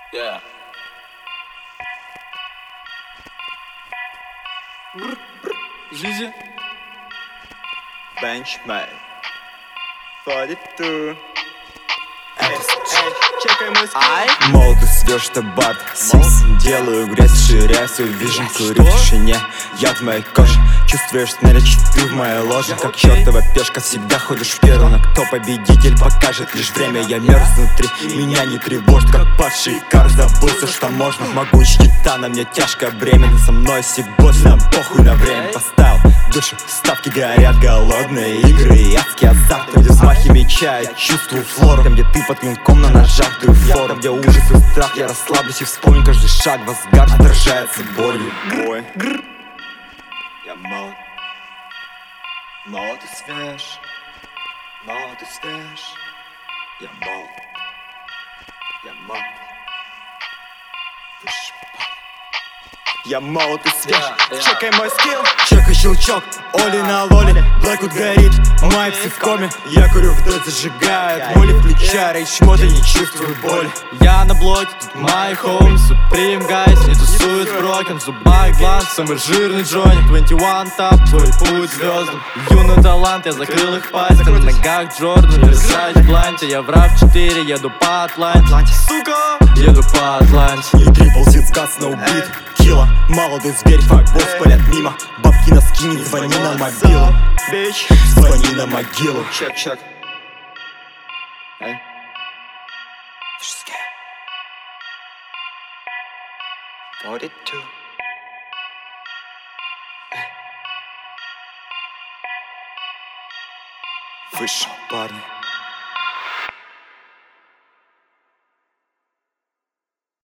Yeah. Жизнь. Benchmade 42. Чекай мой скилл. Молотый свеж табак, Симс. Делаю грязь, ширяю свой вижен. Курю в тишине, я в моей коже. Чувствуешь, снарядчик, ты в моей ложе. Как чертова пешка, всегда ходишь в первом. Но кто победитель, покажет лишь время. Я мерз внутри, меня не тревожит. Как падший кар, забылся, что можно. Могучий титан, на мне тяжкое бремя. Со мной сибос, нам похуй на время. Поставил душу, ставки горят, голодные игры и адский азарт. Где взмахи меча, я чувствую флору. Там, где ты под клинком на ножах, ты фору. Где ужас и страх, я расслаблюсь и вспомню каждый шаг. В асгард отражается болью. Бой. Я молод, молод и свеж, молод и свеж. Я молод, я молод. Я молод и свеж, чекай мой скилл. Чекай щелчок, Оли на лоле. Блэквуд горит, Майпсы в коме. Я курю вдоль, зажигает моли. Включай рейдж мод, я не чувствую боли. Я на блоке, тут my home, Supreme guys, не тусуют брокен. В зубах глаз, самый жирный Джонни. 21 тап, твой путь звездам. Юный талант, я закрыл их пальцы. На ногах Джордан, лежать в бланте. Я в RAV4, еду по Атланте. Сука, еду по Атланте. И трипл синскас на убит. Килла, молодой зверь, факбосс палят мимо. Бабки на скине, звони на мобилу. Бич, звони на могилу. Чек, чек. Эй. She's scared. 42. Выше, парни.